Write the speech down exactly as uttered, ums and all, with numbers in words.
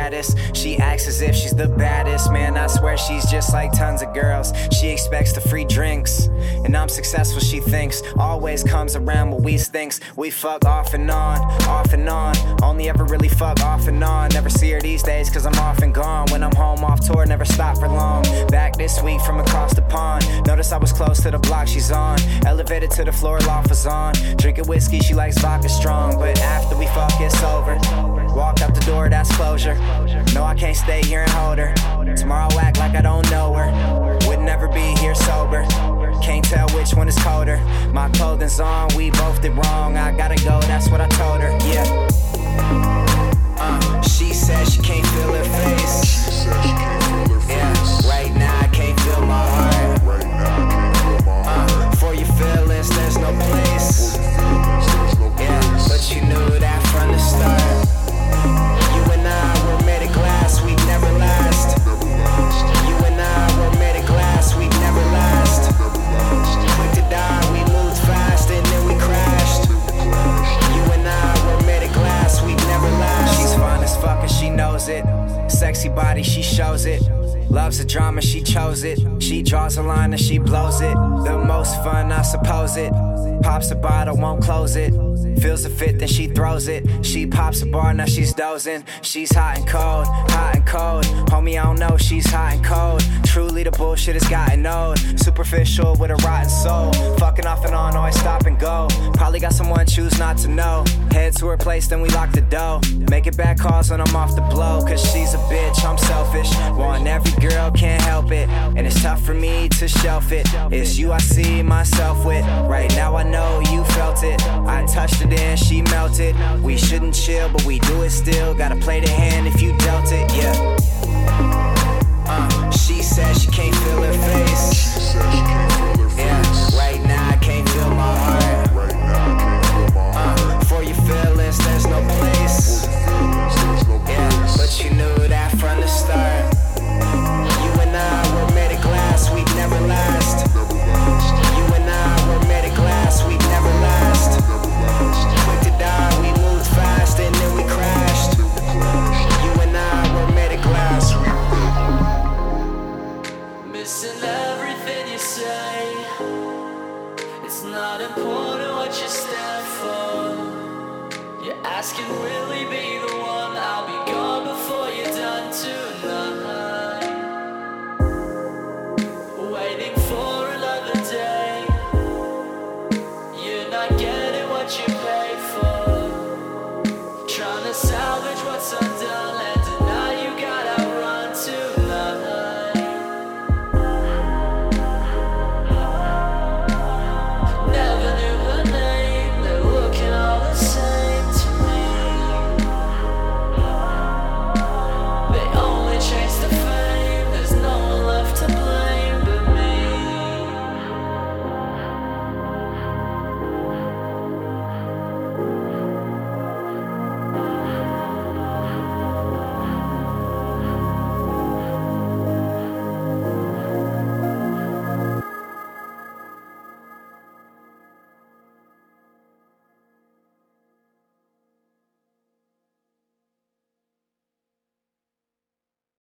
status. She acts as if she's the baddest. Man, I swear she's just like tons of girls. She expects the free drinks, and I'm successful, she thinks. Always comes around what we thinks. We fuck off and on, off and on. Only ever really fuck off and on. Never see her these days cause I'm off and gone. When I'm home off tour, never stop for long. Back this week from across the pond. Notice I was close to the block she's on. Elevated to the floor, loft was on. Drinking whiskey, she likes vodka strong. But after we fuck, it's over. Walk out the door, that's closure. No, I can't stay here and hold her. Tomorrow I'll act like I don't know her. Would never be here sober. Can't tell which one is colder. My clothing's on, we both did wrong. I gotta go, that's what I told her, yeah. Uh, she said she can't feel her face. She said she can't feel her face. Yeah, right now I can't feel my heart. Right now I can't feel my heart. Uh, for your feelings, there's no place. For your feelings, there's no place. Yeah, but you knew that from the start. You and I were made of glass, we'd never last. Never last. You and I were made of glass, we'd never last. Never last. Quick to die, we moved fast and then we crashed. Then we crashed. You and I were made of glass, we'd never last. She's fine as fuck and she knows it. Sexy body, she shows it. Loves the drama, she chose it. She draws a line and she blows it. The most fun, I suppose it. Pops a bottle, won't close it. Feels a fit, then she throws it. She pops a bar, now she's dozing. She's hot and cold, hot and cold. Homie, I don't know, she's hot and cold. Truly the bullshit has gotten old. Superficial with a rotten soul. Fucking off and on, always stop and go. Probably got someone, choose not to know. Head to her place, then we lock the door. Making bad calls when I'm off the blow. Cause she's a bitch, I'm selfish. Want every girl, can't help it. And it's tough for me to shelf it. It's you I see myself with. Right now I know you felt it. I touched it and she melted. We shouldn't chill, but we do it still. Gotta play the hand if you dealt it, yeah. Uh, she said she can't feel her face. She said she can't feel her face. Yeah, right now I can't feel my heart. Right now I can't feel my heart. Uh, for your feelings, there's no place. For your feelings, there's no place. Yeah, but you knew that from the start. You and I were made of glass, we'd never last. Never last. You and I were made of glass, we'd never last. Never last. Quick to die, we moved fast and then we crashed. Then we crashed. You and I were made of glass. Missing everything you say. It's not important what you stand for. You're asking, will he be the